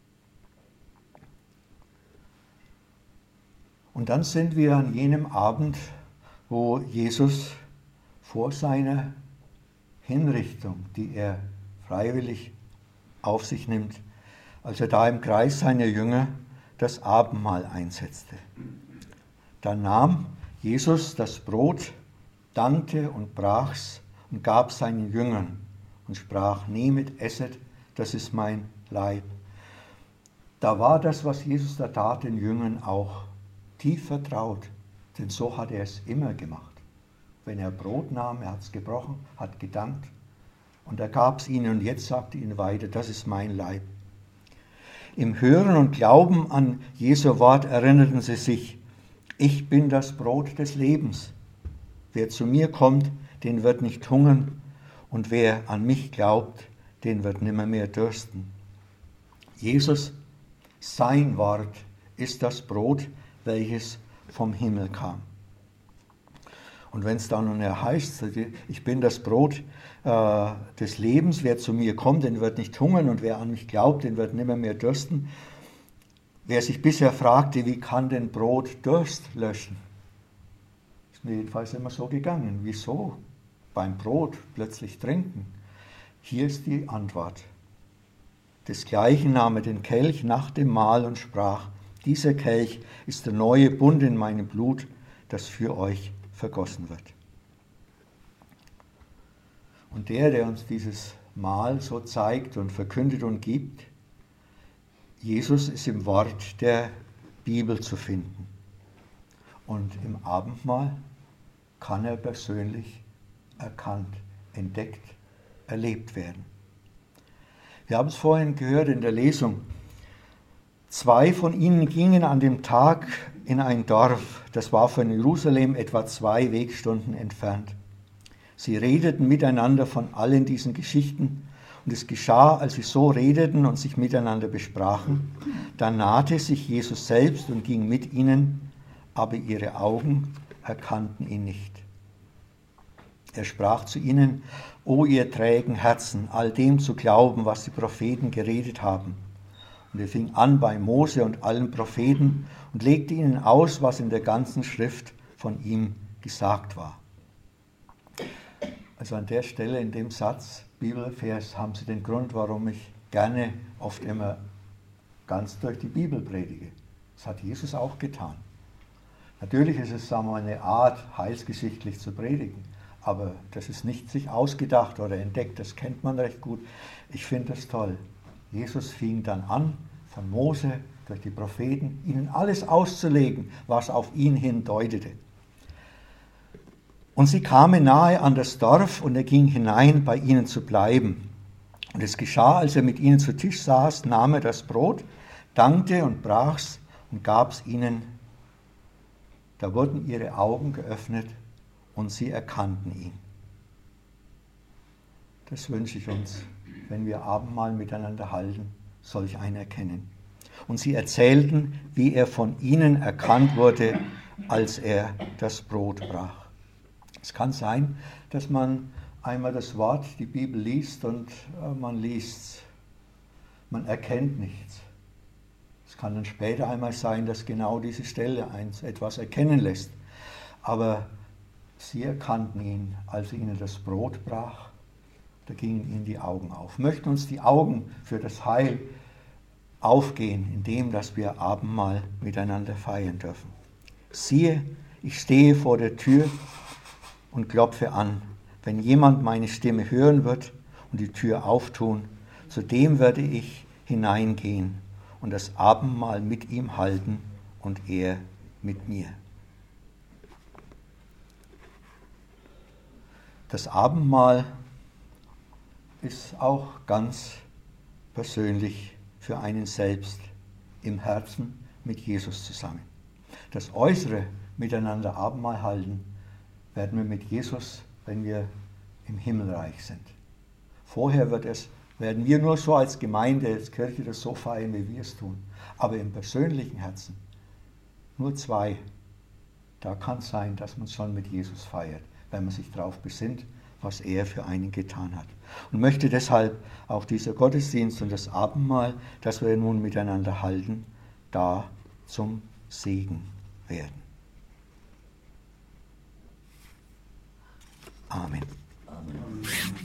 Und dann sind wir an jenem Abend, wo Jesus vor seiner Hinrichtung, die er freiwillig auf sich nimmt, als er da im Kreis seiner Jünger das Abendmahl einsetzte. Da nahm Jesus das Brot, dankte und brach's und gab seinen Jüngern und sprach, nehmet, esset, das ist mein Leib. Da war das, was Jesus da tat, den Jüngern auch tief vertraut, denn so hat er es immer gemacht. Wenn er Brot nahm, er hat es gebrochen, hat gedankt und er gab es ihnen und jetzt sagte ihnen weiter, das ist mein Leib. Im Hören und Glauben an Jesu Wort erinnerten sie sich, ich bin das Brot des Lebens. Wer zu mir kommt, den wird nicht hungern und wer an mich glaubt, den wird nimmermehr dürsten. Jesus, sein Wort ist das Brot, welches vom Himmel kam. Und wenn es dann noch heißt, ich bin das Brot äh, des Lebens, wer zu mir kommt, den wird nicht hungern und wer an mich glaubt, den wird nimmer mehr dürsten. Wer sich bisher fragte, wie kann denn Brot Durst löschen? Ist mir jedenfalls immer so gegangen. Wieso beim Brot plötzlich trinken? Hier ist die Antwort. Desgleichen nahm er den Kelch nach dem Mahl und sprach, dieser Kelch ist der neue Bund in meinem Blut, das für euch vergossen wird. Und der, der uns dieses Mahl so zeigt und verkündet und gibt, Jesus ist im Wort der Bibel zu finden. Und im Abendmahl kann er persönlich erkannt, entdeckt, erlebt werden. Wir haben es vorhin gehört in der Lesung. Zwei von ihnen gingen an dem Tag in ein Dorf, das war von Jerusalem etwa zwei Wegstunden entfernt. Sie redeten miteinander von allen diesen Geschichten. Und es geschah, als sie so redeten und sich miteinander besprachen, da nahte sich Jesus selbst und ging mit ihnen, aber ihre Augen erkannten ihn nicht. Er sprach zu ihnen, O ihr trägen Herzen, all dem zu glauben, was die Propheten geredet haben. Und er fing an bei Mose und allen Propheten und legte ihnen aus, was in der ganzen Schrift von ihm gesagt war. Also an der Stelle in dem Satz, Bibelvers, haben Sie den Grund, warum ich gerne oft immer ganz durch die Bibel predige. Das hat Jesus auch getan. Natürlich ist es, sagen wir mal, eine Art, heilsgeschichtlich zu predigen, aber das ist nicht sich ausgedacht oder entdeckt, das kennt man recht gut. Ich finde das toll. Jesus fing dann an, von Mose durch die Propheten, ihnen alles auszulegen, was auf ihn hin deutete. Und sie kamen nahe an das Dorf, und er ging hinein, bei ihnen zu bleiben. Und es geschah, als er mit ihnen zu Tisch saß, nahm er das Brot, dankte und brach's und gab's ihnen. Da wurden ihre Augen geöffnet und sie erkannten ihn. Das wünsche ich uns, wenn wir Abendmahl miteinander halten, solch ein Erkennen. Und sie erzählten, wie er von ihnen erkannt wurde, als er das Brot brach. Es kann sein, dass man einmal das Wort, die Bibel liest und äh, man liest, man erkennt nichts. Es kann dann später einmal sein, dass genau diese Stelle eins etwas erkennen lässt. Aber sie erkannten ihn, als er ihnen das Brot brach, da gingen ihnen die Augen auf. Möchten uns die Augen für das Heil aufgehen, indem dass wir Abendmahl miteinander feiern dürfen. Siehe, ich stehe vor der Tür und klopfe an. Wenn jemand meine Stimme hören wird und die Tür auftun, zu dem werde ich hineingehen und das Abendmahl mit ihm halten und er mit mir. Das Abendmahl ist auch ganz persönlich für einen selbst im Herzen mit Jesus zusammen. Das äußere Miteinander Abendmahl halten werden wir mit Jesus, wenn wir im Himmelreich sind. Vorher wird es, werden wir nur so als Gemeinde, als Kirche das so feiern, wie wir es tun. Aber im persönlichen Herzen, nur zwei, da kann es sein, dass man schon mit Jesus feiert, wenn man sich darauf besinnt, was er für einen getan hat. Und möchte deshalb auch dieser Gottesdienst und das Abendmahl, das wir nun miteinander halten, da zum Segen werden. Amen. Amen.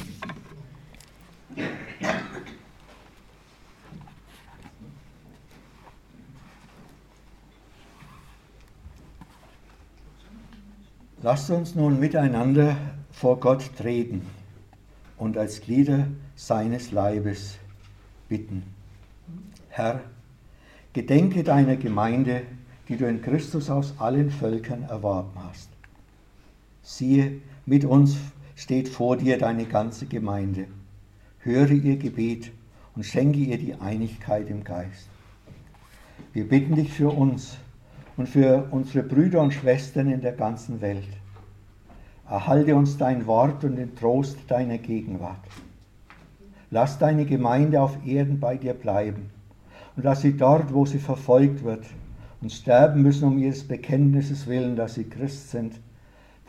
Lasst uns nun miteinander vor Gott treten und als Glieder seines Leibes bitten. Herr, gedenke deiner Gemeinde, die du in Christus aus allen Völkern erworben hast. Siehe, mit uns steht vor dir deine ganze Gemeinde. Höre ihr Gebet und schenke ihr die Einigkeit im Geist. Wir bitten dich für uns und für unsere Brüder und Schwestern in der ganzen Welt. Erhalte uns dein Wort und den Trost deiner Gegenwart. Lass deine Gemeinde auf Erden bei dir bleiben und lass sie dort, wo sie verfolgt wird und sterben müssen um ihres Bekenntnisses willen, dass sie Christ sind,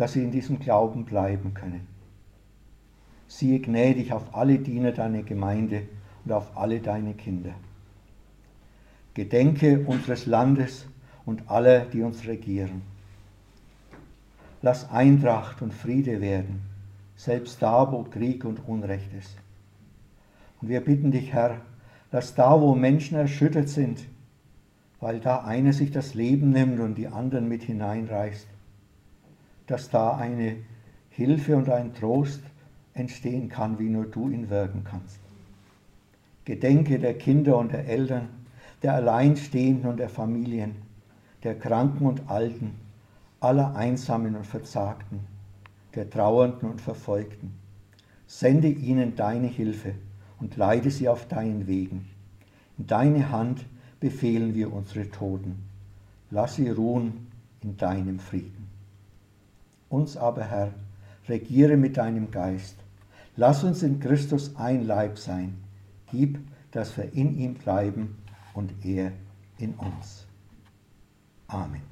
dass sie in diesem Glauben bleiben können. Siehe gnädig auf alle Diener deiner Gemeinde und auf alle deine Kinder. Gedenke unseres Landes und aller, die uns regieren. Lass Eintracht und Friede werden, selbst da, wo Krieg und Unrecht ist. Und wir bitten dich, Herr, dass da, wo Menschen erschüttert sind, weil da einer sich das Leben nimmt und die anderen mit hineinreißt, dass da eine Hilfe und ein Trost entstehen kann, wie nur du ihn wirken kannst. Gedenke der Kinder und der Eltern, der Alleinstehenden und der Familien, der Kranken und Alten, aller Einsamen und Verzagten, der Trauernden und Verfolgten. Sende ihnen deine Hilfe und leite sie auf deinen Wegen. In deine Hand befehlen wir unsere Toten. Lass sie ruhen in deinem Frieden. Uns aber, Herr, regiere mit deinem Geist. Lass uns in Christus ein Leib sein. Gib, dass wir in ihm bleiben und er in uns. Amen.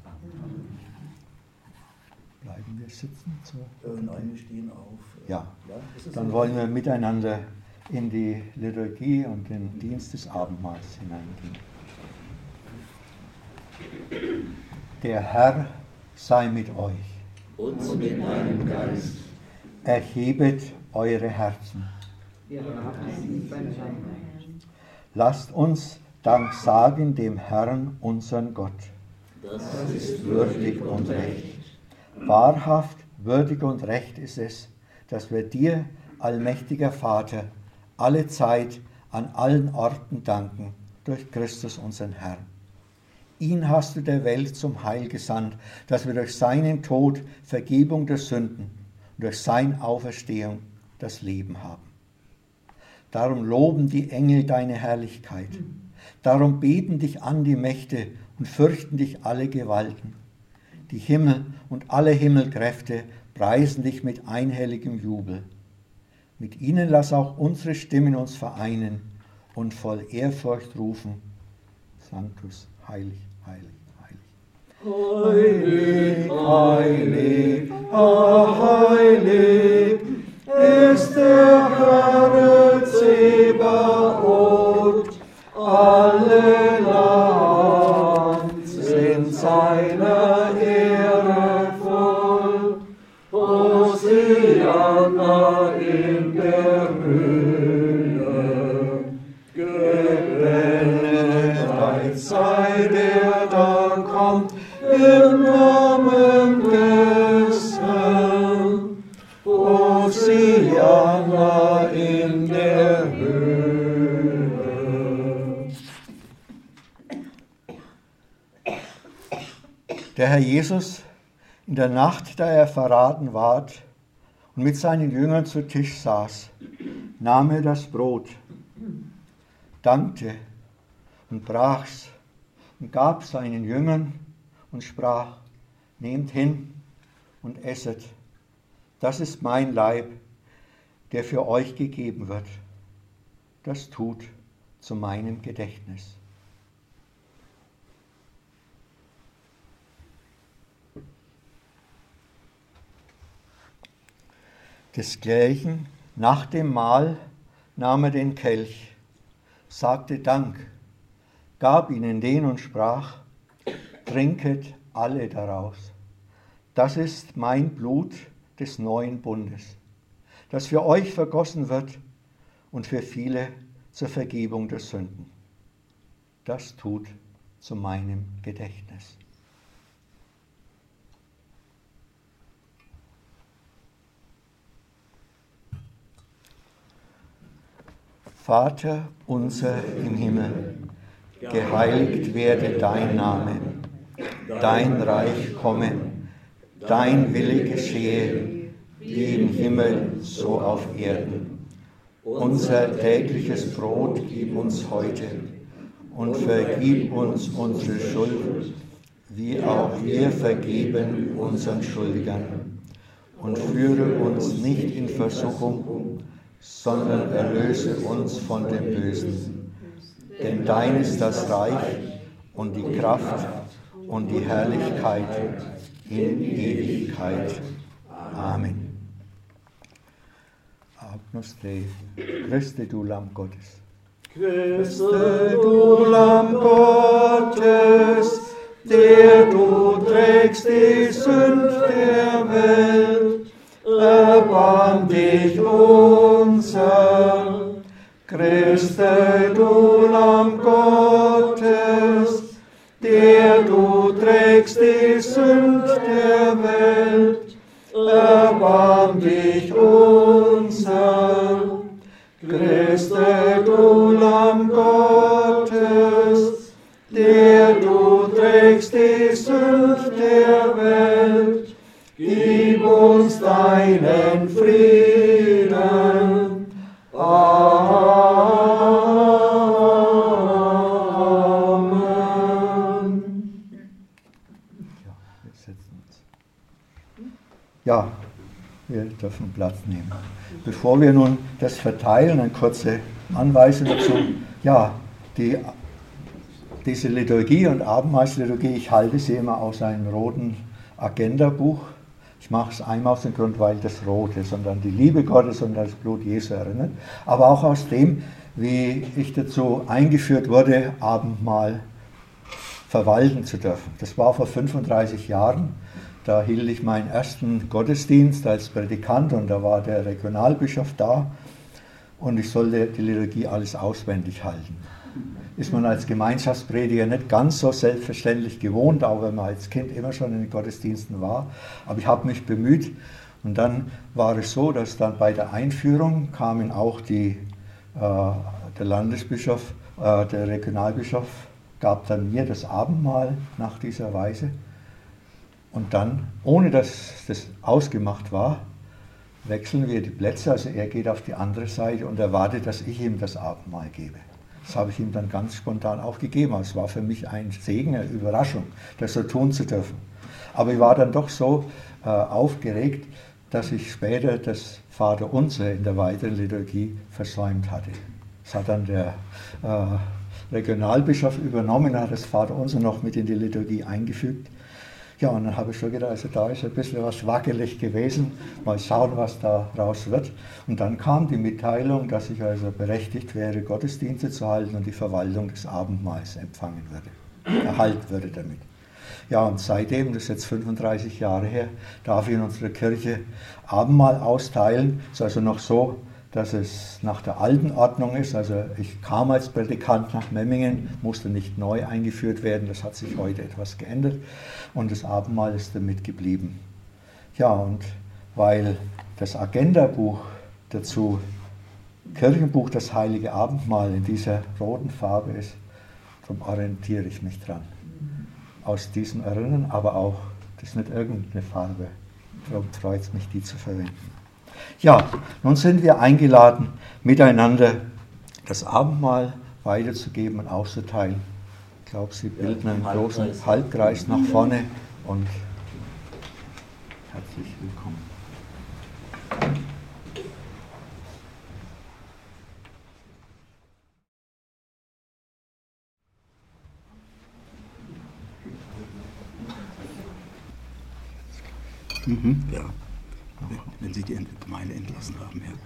Bleiben wir sitzen? So? Nein, wir stehen auf. Ja, dann wollen wir miteinander in die Liturgie und den Dienst des Abendmahls hineingehen. Der Herr sei mit euch. Und mit deinem Geist. Erhebet eure Herzen. Lasst uns Dank sagen dem Herrn, unseren Gott. Das ist Würdig und recht. Wahrhaft, würdig und recht ist es, dass wir dir, allmächtiger Vater, alle Zeit an allen Orten danken, durch Christus unseren Herrn. Ihn hast du der Welt zum Heil gesandt, dass wir durch seinen Tod Vergebung der Sünden und durch seine Auferstehung das Leben haben. Darum loben die Engel deine Herrlichkeit. Darum beten dich an die Mächte und fürchten dich alle Gewalten. Die Himmel und alle Himmelkräfte preisen dich mit einhelligem Jubel. Mit ihnen lass auch unsere Stimmen uns vereinen und voll Ehrfurcht rufen: Sanctus, heilig, heilig, heilig. Heilig, heilig, heilig ist der Herr Zebaoth. Alle Land sind seiner Ehre voll. Hosianna in der Höhe. Gebenedeit sei der da kommt im Namen des Herrn. Hosianna in der Höhe. Der Herr Jesus, in der Nacht, da er verraten ward und mit seinen Jüngern zu Tisch saß, nahm er das Brot, dankte und brach's und gab seinen Jüngern und sprach: Nehmt hin und esset, das ist mein Leib, der für euch gegeben wird. Das tut zu meinem Gedächtnis. Desgleichen, nach dem Mahl, nahm er den Kelch, sagte Dank, gab ihnen den und sprach: Trinket alle daraus. Das ist mein Blut des neuen Bundes, das für euch vergossen wird und für viele zur Vergebung der Sünden. Das tut zu meinem Gedächtnis. Vater unser im Himmel, geheiligt werde dein Name, dein Reich komme, dein Wille geschehe, wie im Himmel, so auf Erden. Unser tägliches Brot gib uns heute und vergib uns unsere Schuld, wie auch wir vergeben unseren Schuldigern. Und führe uns nicht in Versuchung, sondern erlöse uns von dem Bösen. Denn dein ist das Reich und die Kraft und die Herrlichkeit in Ewigkeit. Amen. Agnus Dei, Christe, du Lamm Gottes. Christe, du Lamm Gottes, der du trägst die Sünd der Welt, erbarm dich unser. Christe, du Lamm Gottes, der du trägst die Sünd der Welt, erbarm dich unser. Christe, du Lamm Gottes, der du trägst die Sünd der Welt, gib uns deinen Frieden. Amen. Ja, wir setzen uns. Ja, wir dürfen Platz nehmen. Bevor wir nun das verteilen, eine kurze Anweisung dazu. Ja, die, diese Liturgie und Abendmahlsliturgie, ich halte sie immer aus einem roten Agendabuch. Ich mache es einmal aus dem Grund, weil das rot ist und an die Liebe Gottes und das Blut Jesu erinnert, aber auch aus dem, wie ich dazu eingeführt wurde, Abendmahl verwalten zu dürfen. Das war vor fünfunddreißig Jahren. Da hielt ich meinen ersten Gottesdienst als Predikant und da war der Regionalbischof da und ich sollte die Liturgie alles auswendig halten. Ist man als Gemeinschaftsprediger nicht ganz so selbstverständlich gewohnt, auch wenn man als Kind immer schon in den Gottesdiensten war. Aber ich habe mich bemüht und dann war es so, dass dann bei der Einführung kamen auch die, äh, der Landesbischof, äh, der Regionalbischof gab dann mir das Abendmahl nach dieser Weise. Und dann, ohne dass das ausgemacht war, wechseln wir die Plätze, also er geht auf die andere Seite und erwartet, dass ich ihm das Abendmahl gebe. Das habe ich ihm dann ganz spontan auch gegeben. Es war für mich ein Segen, eine Überraschung, das so tun zu dürfen. Aber ich war dann doch so äh, aufgeregt, dass ich später das Vaterunser in der weiteren Liturgie versäumt hatte. Das hat dann der äh, Regionalbischof übernommen, hat das Vaterunser noch mit in die Liturgie eingefügt. Ja, und dann habe ich schon gedacht, also da ist ein bisschen was wackelig gewesen, mal schauen, was da raus wird. Und dann kam die Mitteilung, dass ich also berechtigt wäre, Gottesdienste zu halten und die Verwaltung des Abendmahls empfangen würde, erhalten würde damit. Ja, und seitdem, das ist jetzt fünfunddreißig Jahre her, darf ich in unserer Kirche Abendmahl austeilen. Es ist also noch so, dass es nach der alten Ordnung ist. Also ich kam als Predikant nach Memmingen, musste nicht neu eingeführt werden, das hat sich heute etwas geändert und das Abendmahl ist damit geblieben. Ja, und weil das Agendabuch dazu, Kirchenbuch, das Heilige Abendmahl in dieser roten Farbe ist, darum orientiere ich mich dran. Aus diesem Erinnern, aber auch, das ist nicht irgendeine Farbe, darum freut es mich, die zu verwenden. Ja, nun sind wir eingeladen, miteinander das Abendmahl weiterzugeben und auszuteilen. Ich glaube, Sie bilden einen großen Halbkreis nach vorne und herzlich willkommen. Mhm, ja. Wenn Sie die Gemeinde entlassen haben, ja.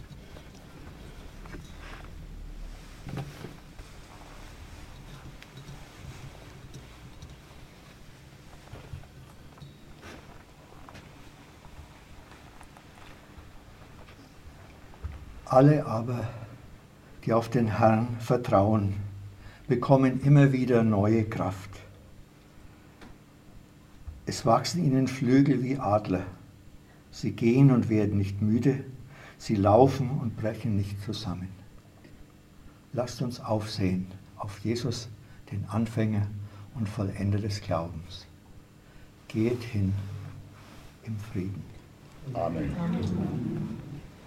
Alle aber, die auf den Herrn vertrauen, bekommen immer wieder neue Kraft. Es wachsen ihnen Flügel wie Adler. Sie gehen und werden nicht müde, sie laufen und brechen nicht zusammen. Lasst uns aufsehen auf Jesus, den Anfänger und Vollender des Glaubens. Geht hin im Frieden. Amen. Amen.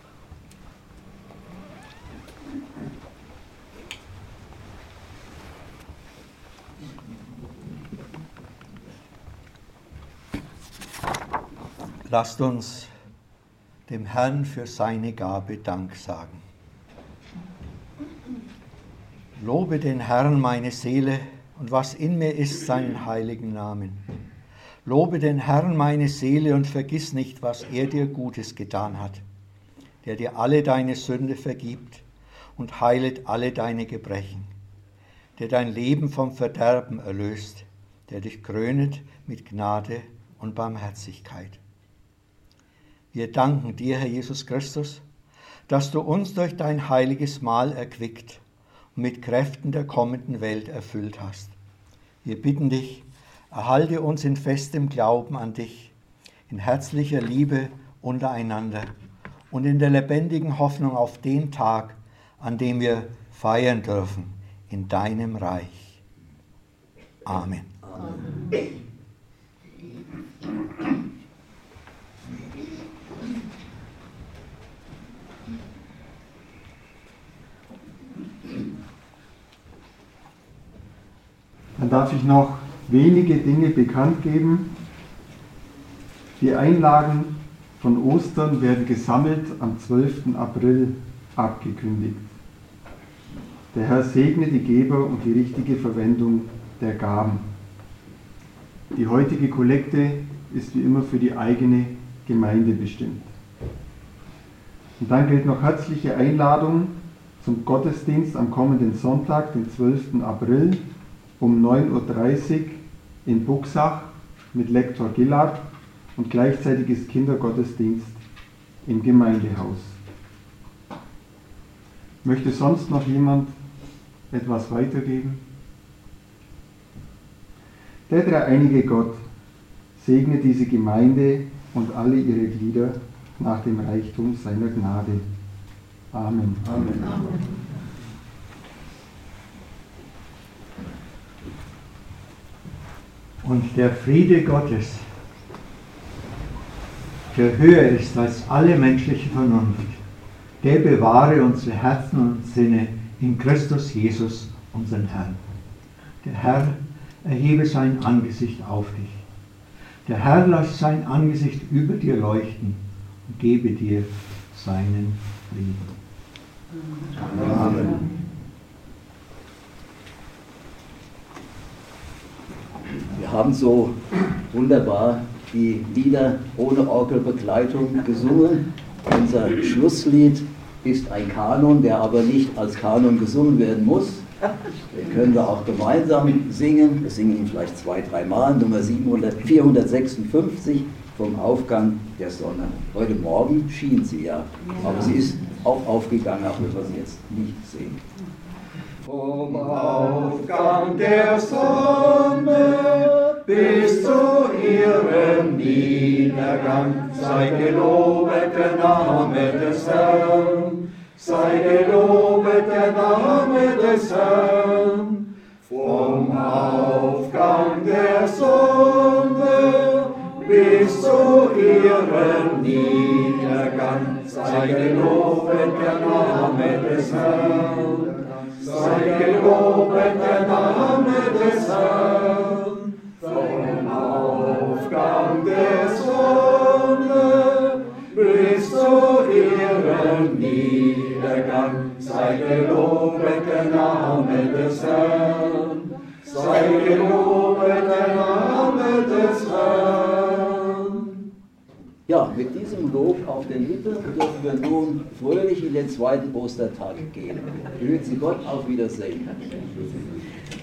Lasst uns dem Herrn für seine Gabe Dank sagen. Lobe den Herrn, meine Seele, und was in mir ist, seinen heiligen Namen. Lobe den Herrn, meine Seele, und vergiss nicht, was er dir Gutes getan hat, der dir alle deine Sünde vergibt und heilet alle deine Gebrechen, der dein Leben vom Verderben erlöst, der dich krönet mit Gnade und Barmherzigkeit. Wir danken dir, Herr Jesus Christus, dass du uns durch dein heiliges Mahl erquickt und mit Kräften der kommenden Welt erfüllt hast. Wir bitten dich, erhalte uns in festem Glauben an dich, in herzlicher Liebe untereinander und in der lebendigen Hoffnung auf den Tag, an dem wir feiern dürfen in deinem Reich. Amen. Amen. Dann darf ich noch wenige Dinge bekannt geben. Die Einlagen von Ostern werden gesammelt am zwölften April abgekündigt. Der Herr segne die Geber und die richtige Verwendung der Gaben. Die heutige Kollekte ist wie immer für die eigene Gemeinde bestimmt. Und dann gilt noch herzliche Einladung zum Gottesdienst am kommenden Sonntag, den zwölften April, um neun Uhr dreißig in Buxach mit Lektor Gillard und gleichzeitiges Kindergottesdienst im Gemeindehaus. Möchte sonst noch jemand etwas weitergeben? Der dreieinige Gott segne diese Gemeinde und alle ihre Glieder nach dem Reichtum seiner Gnade. Amen. Amen. Amen. Und der Friede Gottes, der höher ist als alle menschliche Vernunft, der bewahre unsere Herzen und Sinne in Christus Jesus, unseren Herrn. Der Herr erhebe sein Angesicht auf dich. Der Herr lasse sein Angesicht über dir leuchten und gebe dir seinen Frieden. Amen. Wir haben so wunderbar die Lieder ohne Orgelbegleitung gesungen. Unser Schlusslied ist ein Kanon, der aber nicht als Kanon gesungen werden muss. Den können wir auch gemeinsam singen. Wir singen ihn vielleicht zwei, drei Mal. Nummer vierhundertsechsundfünfzig vom Aufgang der Sonne. Heute Morgen schien sie ja, aber sie ist auch aufgegangen, auch wenn wir sie jetzt nicht sehen. Vom Aufgang der Sonne bis zu ihrem Niedergang sei gelobet der Name des Herrn, sei gelobet der Name des Herrn. Vom Aufgang der Sonne bis zu ihrem Niedergang sei gelobet der Name des Herrn. Sei gelobet der Name des Herrn, vom Aufgang der Sonne bis zu ihrem Niedergang. Sei gelobet der Name des Herrn, sei gelobet der Name des Herrn. Ja, mit diesem Lob auf den Lippen dürfen wir nun fröhlich in den zweiten Ostertag gehen. Grüße Gott, auf Wiedersehen.